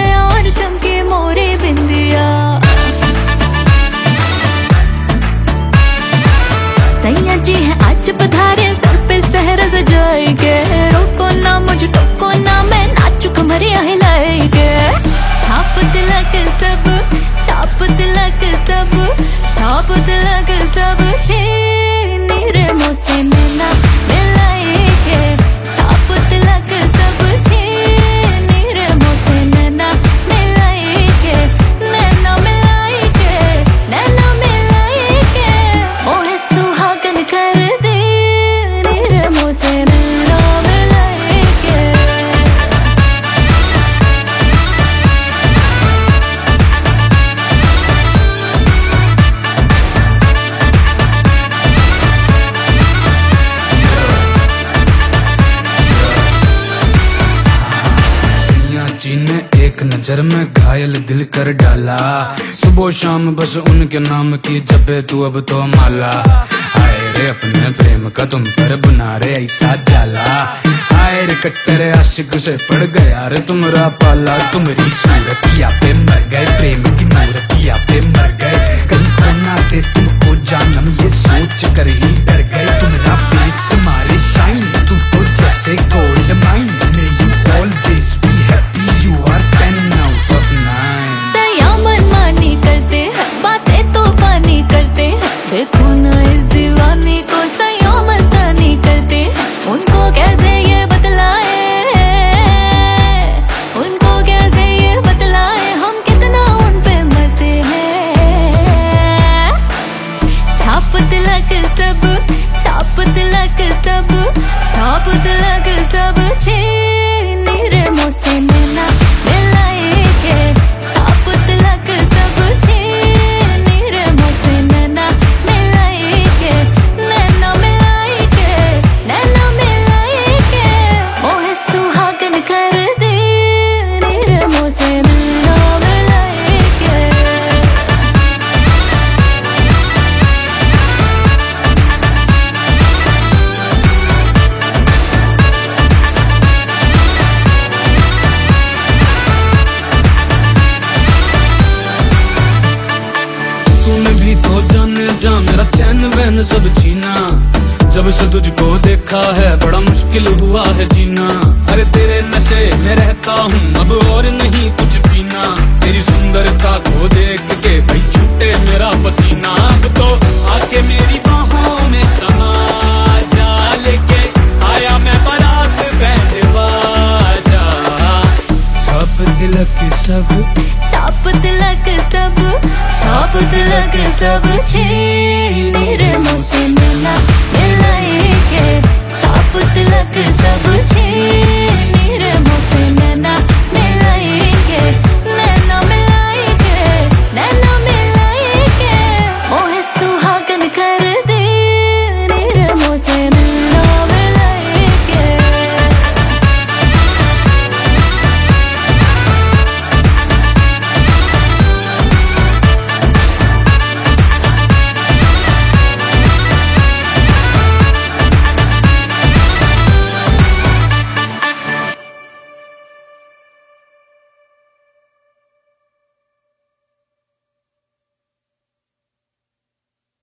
गया और चमके मोरे बिंदिया। सैया जी है आज पधारे, सर पे सहरा सजाए के। रोको ना मुझे टोको ना, मैं नाचू कमरिया हिलाए के। छाप तिलक सब, छाप तिलक सब, छाप तिलक सब छीनी रे मुझसे नैना मिलाए के। छाप तिलक सब छीनी रे मुझसे नैना मिलाए के। नैना मिलाए के, नैना मिलाए के। ओहे सुहागन कर दे रे मुझसे नैना मिलाए के। जी ने एक नजर में घायल दिल कर डाला। सुबह शाम बस उनके नाम की जपे तू अब तो माला। हाय रे अपने प्रेम का तुम पर बना रे ऐसा जाला। हाय रे कट्टर आशिक से पड़ गया रे तुम्हारा पाला। तुम्हारी सूरतिया पे मर गए, प्रेम की मूर्तिया पे मर गए। कहीं खोना दे तुमको जानम ये सोच कर ही डर गए। तुम्हारा फेस मारे शाइन, तू तो जैसे gold mine. May you always be happy, you are 10 out of 9। सया मनमानी करते हैं, बातें तूफानी करते हैं। देखो ना इस दीवाने को, सया मस्तानी करते हैं। उनको कैसे ये बतलाए, उनको कैसे ये बतलाए, हम कितना उन पे मरते हैं। छाप तिलक सब, छाप तिलक सब, छाप तिलक सब छीनी रे मुझसे नैना मिलाए के। छाप तिलक सब छीनी रे मुझसे नैना मिलाए के। नैना मिलाए के, नैना मिलाए के। ओहे सुहागन कर दे रे मुझसे नैना मिलाए के। तूने भी तो जाने जा मेरा चैन वैन सब छीना। जब से तुझको देखा है बड़ा मुश्किल हुआ है जीना। अरे तेरे नशे में रहता हूँ अब और नहीं कुछ पीना। तेरी सुंदरता को देख के भाई छूटे मेरा पसीना। अब तो आके मेरी बाहों में समा जा, लेके आया मैं बारात बैंड बाजा। छाप तिलक सब, छाप तिलक सब, छाप तिलक सब छीनी रे मुझसे नैना मिलाए के। छाप तिलक सब छीनी